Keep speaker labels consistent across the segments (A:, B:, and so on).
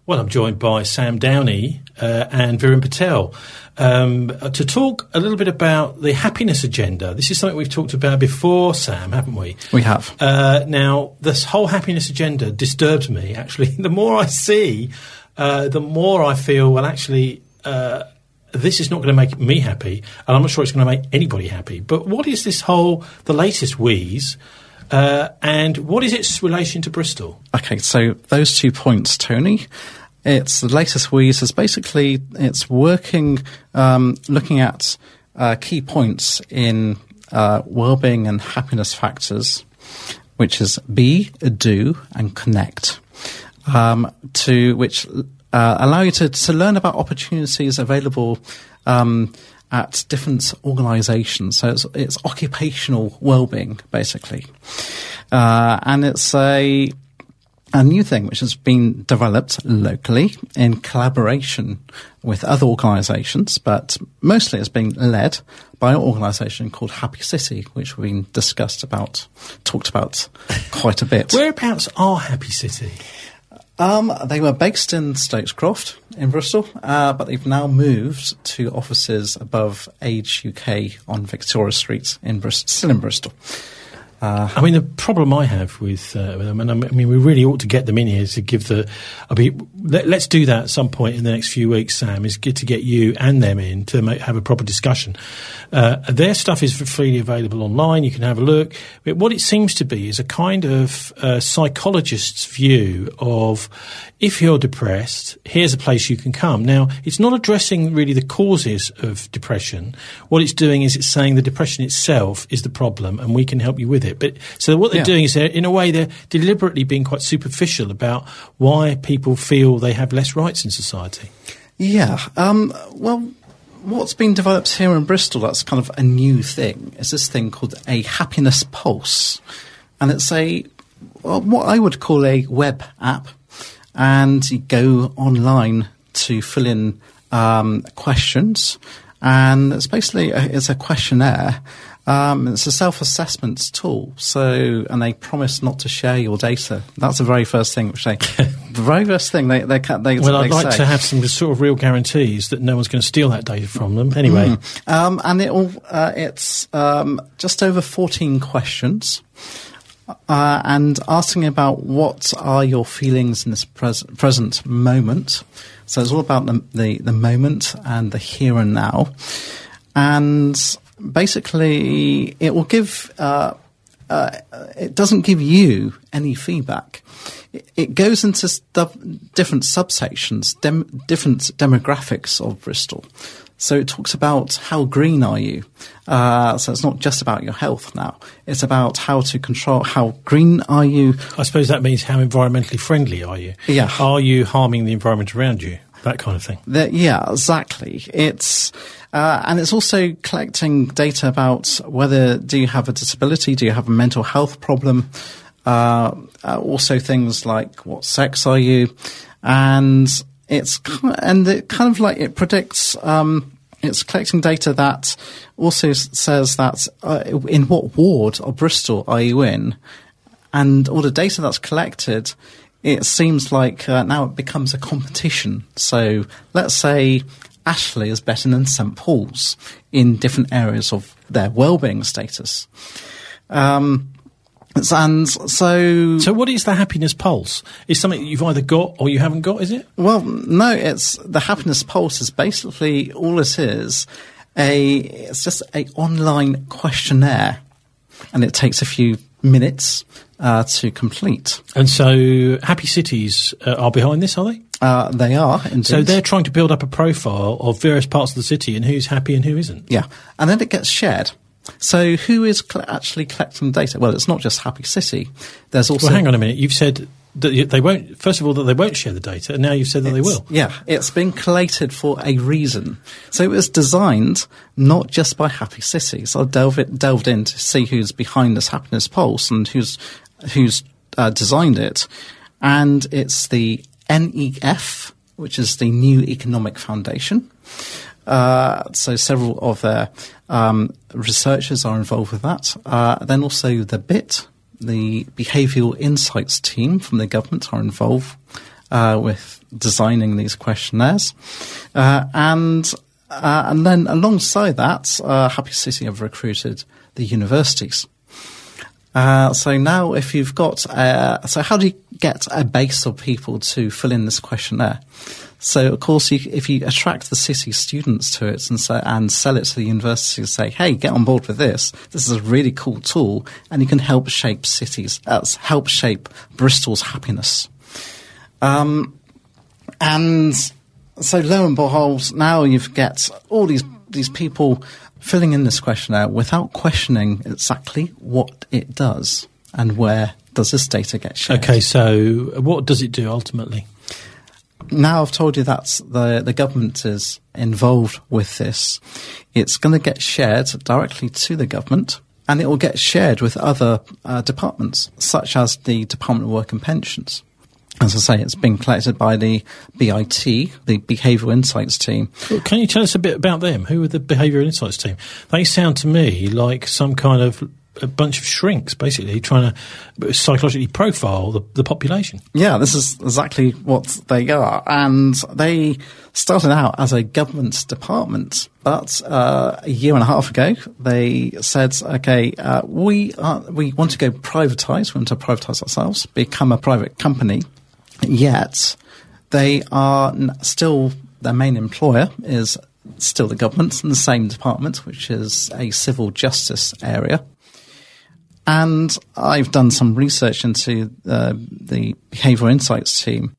A: Well, I'm joined by Sam Downey and Viren Patel to talk a little bit about the happiness agenda. This is something we've talked about before, Sam, haven't we?
B: We have.
A: Now, this whole happiness agenda disturbs me, actually. The more I see, the more I feel, well, actually, this is not going to make me happy, and I'm not sure it's going to make anybody happy. But what is this whole, the latest wheeze, and what is its relation to Bristol?
B: Okay, so those 2 points, Tony. It's the latest wheeze is basically, it's working, looking at key points in well-being and happiness factors, which is be, do, and connect, to which allow you to learn about opportunities available at different organisations. So it's occupational well-being, basically. And it's a new thing which has been developed locally in collaboration with other organisations, but mostly it's being led by an organisation called Happy City, which we've been talked about quite a bit.
A: Whereabouts are Happy City?
B: They were based in Stokescroft in Bristol, but they've now moved to offices above Age UK on Victoria Street in Bristol, still in Bristol.
A: I mean, the problem I have with them, and I mean, we really ought to get them in here to give let's do that at some point in the next few weeks, Sam, is to get you and them in to have a proper discussion. Their stuff is freely available online. You can have a look. But what it seems to be is a kind of psychologist's view of, if you're depressed, here's a place you can come. Now, it's not addressing really the causes of depression. What it's doing is it's saying the depression itself is the problem and we can help you with it. But so what they're doing is in a way they're deliberately being quite superficial about why people feel they have less rights in society. Yeah.
B: Well, what's been developed here in Bristol that's kind of a new thing is this thing called a happiness pulse. And it's what I would call a web app. And you go online to fill in questions. And it's basically it's a questionnaire. It's a self-assessment tool. And they promise not to share your data. That's the very first thing they
A: Well, I'd like to have some sort of real guarantees that no one's going to steal that data from them. Anyway.
B: And it's just over 14 questions. And asking about what are your feelings in this present moment. So it's all about the moment and the here and now. And basically, it will give. It doesn't give you any feedback. It goes into different subsections, different demographics of Bristol. So it talks about how green are you. So it's not just about your health now. It's about how to control how green are you.
A: I suppose that means how environmentally friendly are you?
B: Yeah.
A: Are you harming the environment around you? That kind of thing.
B: Yeah, exactly. It's and it's also collecting data about whether do you have a disability, do you have a mental health problem, also things like what sex are you, and it predicts. It's collecting data that also says that in what ward of Bristol are you in, and all the data that's collected. It seems like now it becomes a competition. So let's say Ashley is better than St Paul's in different areas of their well-being status. And so
A: what is the happiness pulse? It's something that you've either got or you haven't got, is it?
B: Well, no, it's the happiness pulse is basically all it is. It's just an online questionnaire, and it takes a few minutes to complete.
A: And so Happy Cities are behind this, are they?
B: They are, indeed.
A: So they're trying to build up a profile of various parts of the city and who's happy and who isn't.
B: Yeah, and then it gets shared. So who is actually collecting data? Well, it's not just Happy City. There's also...
A: Well, hang on a minute. You've said that they won't... First of all, that they won't share the data, and now you've said that they will.
B: Yeah, it's been collated for a reason. So it was designed not just by Happy City. So I delved in to see who's behind this happiness pulse and who's designed it. And it's the NEF, which is the New Economic Foundation. So several of their researchers are involved with that. Then also the BIT, the Behavioural Insights team from the government, are involved. with designing these questionnaires. And then alongside that, Happy City have recruited the universities. So now if you've got... so how do you get a base of people to fill in this questionnaire? So, of course, if you attract the city students to it and sell it to the university and say, hey, get on board with this. This is a really cool tool, and you can help shape help shape Bristol's happiness. And so lo and behold, now you've got all these people filling in this questionnaire without questioning exactly what it does and where does this data get shared.
A: Okay, so what does it do ultimately?
B: Now I've told you that the government is involved with this. It's going to get shared directly to the government, and it will get shared with other departments, such as the Department of Work and Pensions. As I say, it's being collected by the BIT, the Behavioural Insights team.
A: Well, can you tell us a bit about them? Who are the Behavioural Insights team? They sound to me like some kind of a bunch of shrinks, basically, trying to psychologically profile the population.
B: Yeah, this is exactly what they are. And they started out as a government department, but a year and a half ago, they said, okay, we want to go privatise, we want to privatise ourselves, become a private company, yet they are still, their main employer is still the government in the same department, which is a civil justice area. And I've done some research into the Behavioural Insights team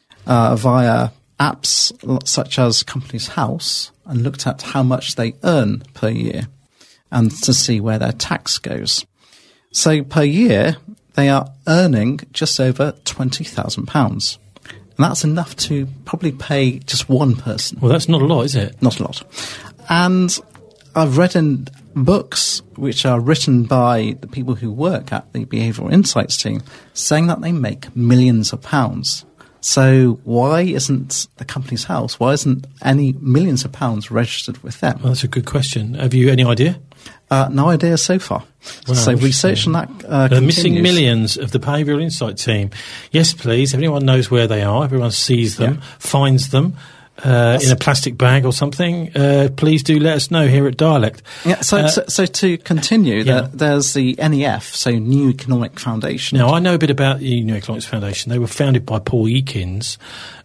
B: via apps such as Companies House and looked at how much they earn per year and to see where their tax goes. So per year, they are earning just over £20,000. And that's enough to probably pay just one person.
A: Well, that's not a lot, is it?
B: Not a lot. And I've read in books which are written by the people who work at the Behavioural Insights team saying that they make millions of pounds. So why isn't the Companies House, why isn't any millions of pounds registered with them?
A: Well, that's a good question. Have you any idea?
B: No idea so far.
A: Well,
B: so research on that
A: the missing millions of the Behavioural Insight team. Yes, please. Everyone knows where they are. Everyone sees them, finds them. In a plastic bag or something, please do let us know here at Dialect.
B: Yeah, so to continue, there's the NEF, so New Economic Foundation.
A: Now, I know a bit about the New Economics Foundation. They were founded by Paul Ekins.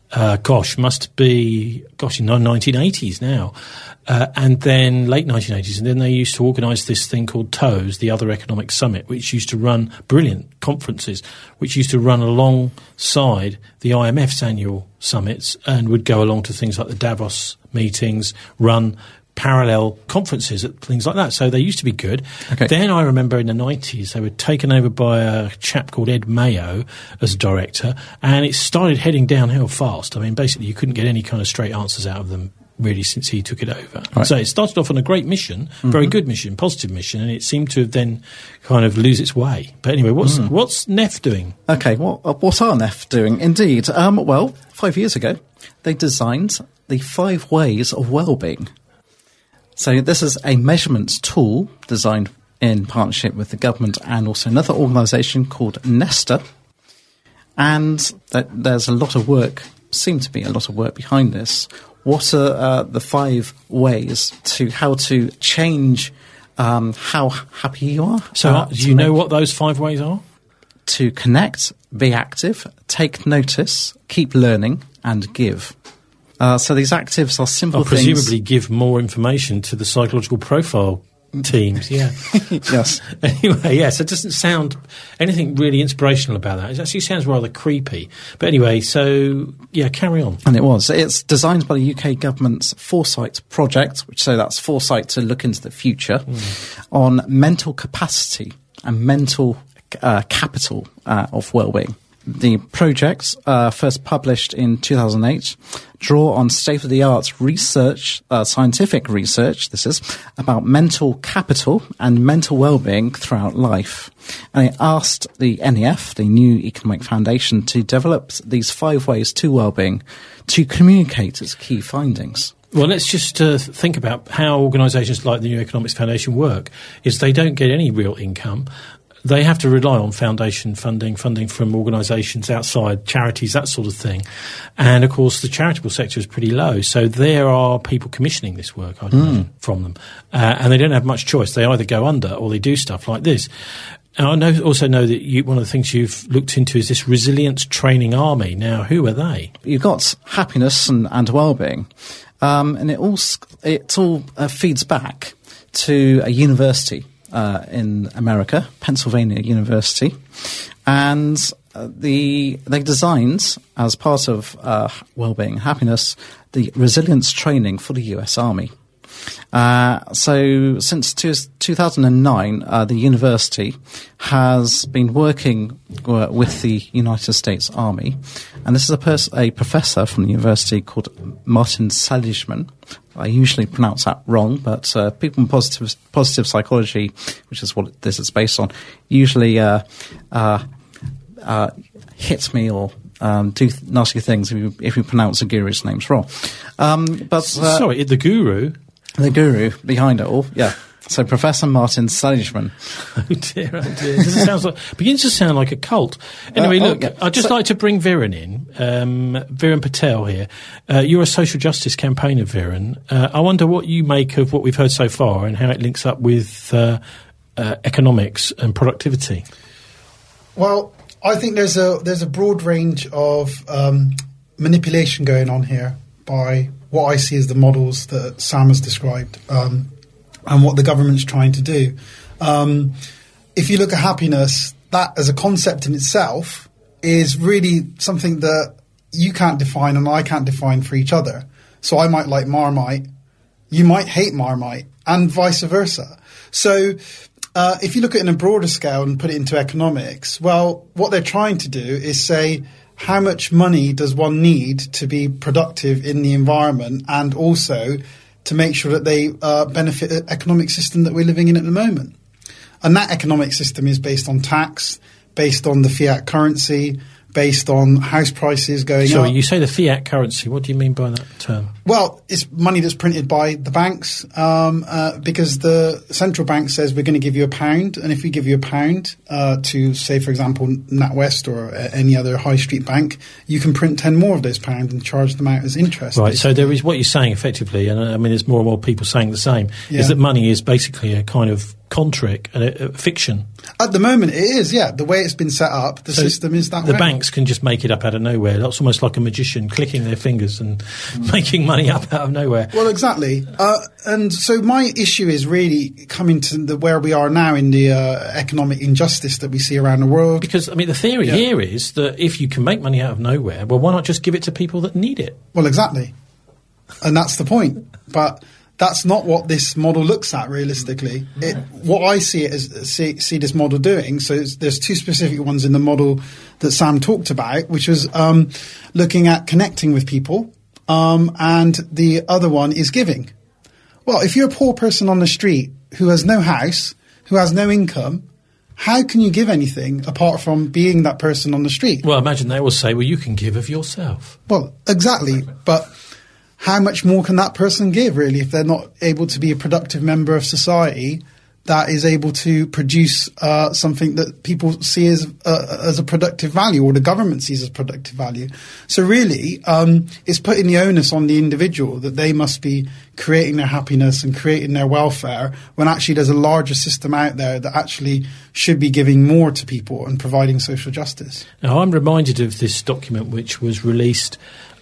A: Must be in the 1980s now. And then late 1980s, and then they used to organise this thing called TOES, the Other Economic Summit, which used to run brilliant conferences, which used to run alongside the IMF's annual summits and would go along to things like the Davos meetings, run parallel conferences, things like that. So they used to be good. Okay. Then I remember in the 90s, they were taken over by a chap called Ed Mayo as director, and it started heading downhill fast. I mean, basically, you couldn't get any kind of straight answers out of them really since he took it over. Right. So it started off on a great mission, very good mission, positive mission, and it seemed to have then kind of lose its way. But anyway, what's NEF doing?
B: Okay, what are NEF doing? Indeed. 5 years ago, they designed the 5 ways of well-being. So this is a measurement tool designed in partnership with the government and also another organisation called Nesta. And there's a lot of work, seems to be a lot of work behind this. What are the 5 ways to how to change how happy you are?
A: So do you know what those 5 ways are?
B: To connect, be active, take notice, keep learning, and give. So these actives are simple things.
A: Presumably give more information to the psychological profile teams, yeah.
B: Yes.
A: Anyway, yes, it doesn't sound anything really inspirational about that. It actually sounds rather creepy. But anyway, so, yeah, carry on.
B: And it was. It's designed by the UK government's Foresight project, so that's foresight to look into the future, on mental capacity and mental capital of well-being. The projects, first published in 2008, draw on state-of-the-art research, scientific research, this is, about mental capital and mental well-being throughout life. And it asked the NEF, the New Economic Foundation, to develop these 5 ways to well-being to communicate its key findings.
A: Well, let's just think about how organisations like the New Economics Foundation work, is they don't get any real income. they have to rely on foundation funding from organisations outside, charities, that sort of thing. And, of course, the charitable sector is pretty low. So there are people commissioning this work, I'd imagine, from them. And they don't have much choice. They either go under or they do stuff like this. And I also know that one of the things you've looked into is this resilience training army. Now, who are they?
B: You've got happiness and well-being. And it all feeds back to a university in America, Pennsylvania University, and they designed, as part of well-being and happiness, the resilience training for the US Army. So since 2009, the university has been working with the United States Army, and this is a professor from the university called Martin Seligman. I usually pronounce that wrong, but people in positive psychology, which is what this is based on, usually hit me or do nasty things if you pronounce the guru's names wrong.
A: Sorry, the guru?
B: The guru behind it all, yeah. So Professor Martin Seligman.
A: Oh dear. Begins to sound like a cult. Anyway, look, yeah. I'd just like to bring Viren in. Viren Patel here. You're a social justice campaigner, Viren. I wonder what you make of what we've heard so far and how it links up with economics and productivity.
C: Well, I think there's a broad range of manipulation going on here by what I see as the models that Sam has described, and what the government's trying to do. If you look at happiness, that as a concept in itself is really something that you can't define and I can't define for each other. So I might like Marmite, you might hate Marmite, and vice versa. So if you look at it in a broader scale and put it into economics, well, what they're trying to do is say, how much money does one need to be productive in the environment and also to make sure that they benefit the economic system that we're living in at the moment? And that economic system is based on tax, based on the fiat currency, based on house prices going up.
A: Sorry, you say the fiat currency. What do you mean by that term?
C: Well, it's money that's printed by the banks because the central bank says we're going to give you £1, and if we give you £1 to, say, for example, NatWest or any other high street bank, you can print 10 more of those pounds and charge them out as interest.
A: Right, so there is what you're saying effectively, and I mean there's more and more people saying the same, is that money is basically a kind of con trick, a fiction.
C: At the moment it is, yeah. The way it's been set up, the system is that way.
A: The banks can just make it up out of nowhere. That's almost like a magician clicking their fingers and making money up out of nowhere.
C: Well, exactly. And so my issue is really coming to where we are now in the economic injustice that we see around the world.
A: Because, I mean, the theory here is that if you can make money out of nowhere, well, why not just give it to people that need it?
C: Well, exactly. And that's the point. But that's not what this model looks at realistically. What I see it as see this model doing. So there's two specific ones in the model that Sam talked about, which was looking at connecting with people, and the other one is giving. Well, if you're a poor person on the street who has no house, who has no income, how can you give anything apart from being that person on the street?
A: Well, imagine they will say, well, you can give of yourself.
C: Well, exactly, but how much more can that person give, really, if they're not able to be a productive member of society that is able to produce something that people see as a productive value, or the government sees as productive value? So really, it's putting the onus on the individual that they must be creating their happiness and creating their welfare, when actually there's a larger system out there that actually should be giving more to people and providing social justice.
A: Now, I'm reminded of this document which was released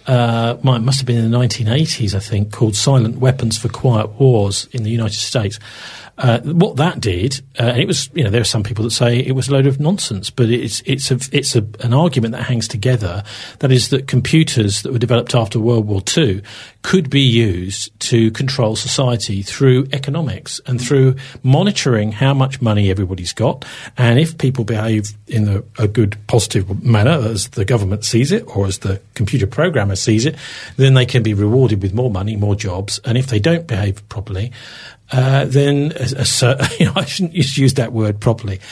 A: it must have been in the 1980s, I think, called Silent Weapons for Quiet Wars in the United States. What that did, and it was, there are some people that say it was a load of nonsense, but it's an argument that hangs together. That is that computers that were developed after World War II could be used to control society through economics and through monitoring how much money everybody's got, and if people behave in a good, positive manner, as the government sees it, or as the computer programmer sees it, then they can be rewarded with more money, more jobs, and if they don't behave properly, then I shouldn't use that word properly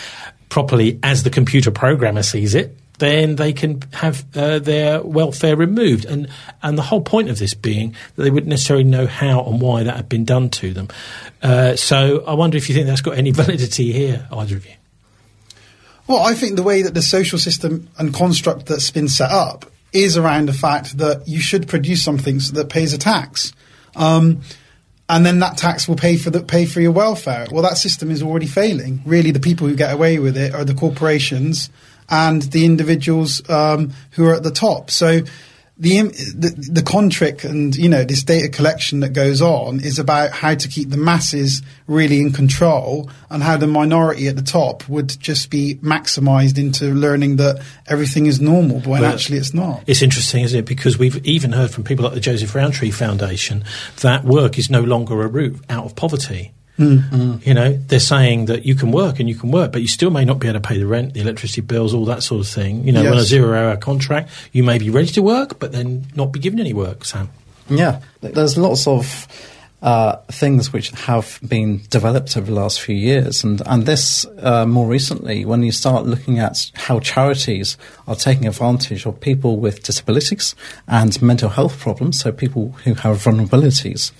A: as the computer programmer sees it, then they can have their welfare removed. And the whole point of this being that they wouldn't necessarily know how and why that had been done to them. So I wonder if you think that's got any validity here, either of you.
C: Well, I think the way that the social system and construct that's been set up is around the fact that you should produce something that pays a tax. And then that tax will pay for your welfare. Well, that system is already failing. Really, the people who get away with it are the corporations and the individuals who are at the top. So the contrick and, this data collection that goes on is about how to keep the masses really in control and how the minority at the top would just be maximised into learning that everything is normal, but when actually it's not.
A: It's interesting, isn't it? Because we've even heard from people like the Joseph Rowntree Foundation that work is no longer a route out of poverty. They're saying that you can work, but you still may not be able to pay the rent, the electricity bills, all that sort of thing. Yes. On a 0-hour contract, you may be ready to work, but then not be given any work, Sam.
B: Yeah, there's lots of things which have been developed over the last few years, and this more recently, when you start looking at how charities are taking advantage of people with disabilities and mental health problems, so people who have vulnerabilities,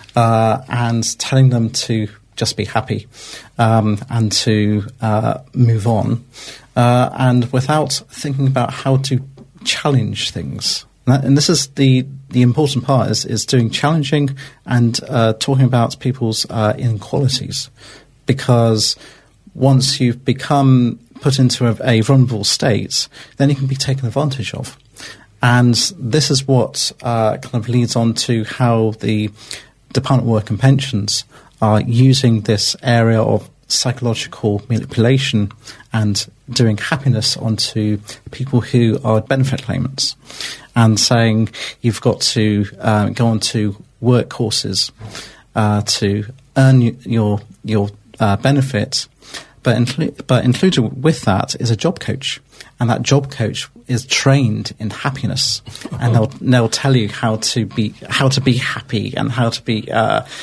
B: and telling them to just be happy and to move on, and without thinking about how to challenge things. And this is the important part, is doing challenging and talking about people's inequalities. Because once you've become put into a vulnerable state, then you can be taken advantage of. And this is what kind of leads on to how the Department of Work and Pensions are using this area of psychological manipulation and doing happiness onto people who are benefit claimants, and saying you've got to go on to work courses to earn your benefit, but included with that is a job coach. And that job coach is trained in happiness, and they'll tell you how to be happy and how to be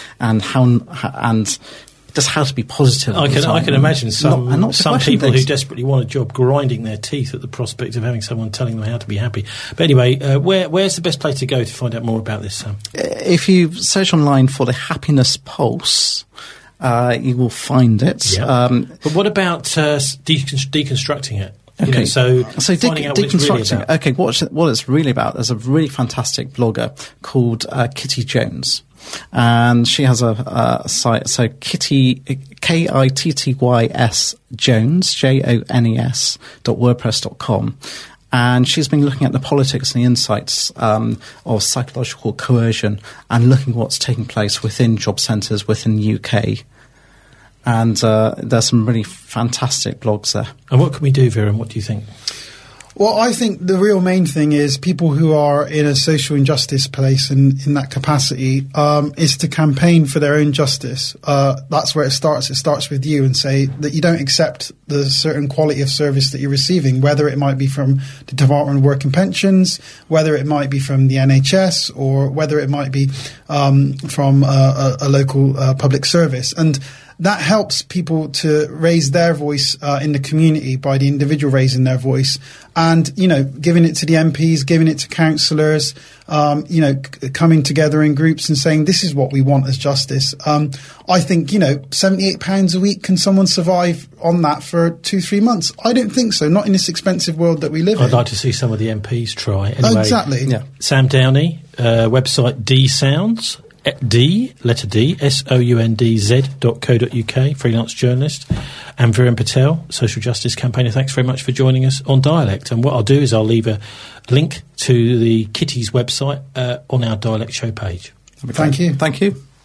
B: and just how to be positive.
A: I can imagine some people who desperately want a job grinding their teeth at the prospect of having someone telling them how to be happy. But anyway, where's the best place to go to find out more about this, Sam?
B: If you search online for the Happiness Pulse, you will find it.
A: Yeah. But what about deconstructing it?
B: Okay,
A: so deconstructing.
B: Really okay, what it's really about? There's a really fantastic blogger called Kitty Jones, and she has a site. So Kitty, KITTYS Jones, JONES.wordpress.com. And she's been looking at the politics and the insights of psychological coercion and looking what's taking place within job centres within the UK. And there's some really fantastic blogs there.
A: And what can we do, Vera, and what do you think?
C: Well, I think the real main thing is people who are in a social injustice place and in that capacity is to campaign for their own justice. That's where it starts. It starts with you, and say that you don't accept the certain quality of service that you're receiving, whether it might be from the Department of Work and Pensions, whether it might be from the NHS, or whether it might be from a local public service. And that helps people to raise their voice in the community by the individual raising their voice, and giving it to the MPs, giving it to councillors, coming together in groups and saying this is what we want as justice. I think £78 a week, can someone survive on that for 2-3 months? I don't think so. Not in this expensive world that we live in.
A: I'd like to see some of the MPs try. Anyway,
C: exactly. Yeah.
A: Sam Downey, website D Sounds. soundz.co.uk, freelance journalist, and Viren Patel, social justice campaigner. Thanks very much for joining us on Dialect. And what I'll do is I'll leave a link to the Kitty's website on our Dialect show page.
C: Thank you.
B: Thank you.